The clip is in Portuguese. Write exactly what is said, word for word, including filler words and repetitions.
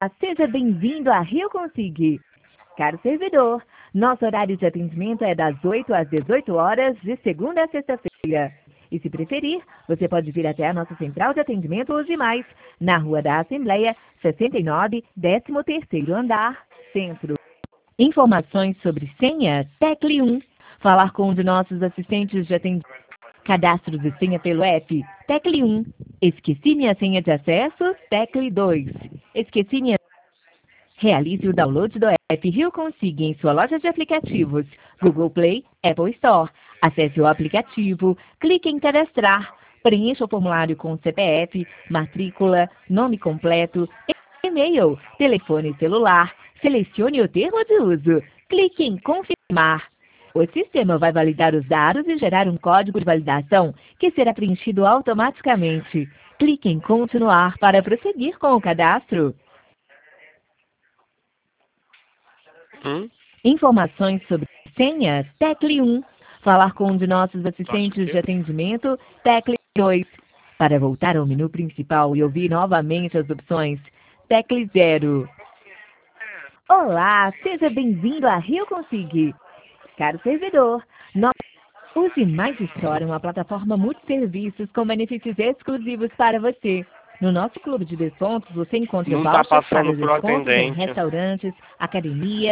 Seja bem-vindo a Rio Consig. Caro servidor, nosso horário de atendimento é das oito às dezoito horas, de segunda a sexta-feira. E se preferir, você pode vir até a nossa central de atendimento Hoje Mais, na Rua da Assembleia, sessenta e nove, décimo terceiro andar, Centro. Informações sobre senha, tecle um. Falar com um de nossos assistentes de atendimento. Cadastro de senha pelo app, tecle um. Esqueci minha senha de acesso, tecle dois. Esqueci minha... Realize o download do app Rio Consig em sua loja de aplicativos, Google Play, Apple Store. Acesse o aplicativo, clique em cadastrar, preencha o formulário com C P F, matrícula, nome completo, e-mail, telefone celular, selecione o termo de uso, clique em confirmar. O sistema vai validar os dados e gerar um código de validação que será preenchido automaticamente. Clique em continuar para prosseguir com o cadastro. Hum? Informações sobre senha, tecle um. Falar com um de nossos assistentes de atendimento, tecle dois. Para voltar ao menu principal e ouvir novamente as opções, tecle zero. Olá, seja bem-vindo a Rio Consig. Caro servidor, nós... Use Mais Store, uma plataforma multisserviços com benefícios exclusivos para você. No nosso clube de descontos, você encontra Não tá vouchers para passando por descontos em atendente. restaurantes, academia,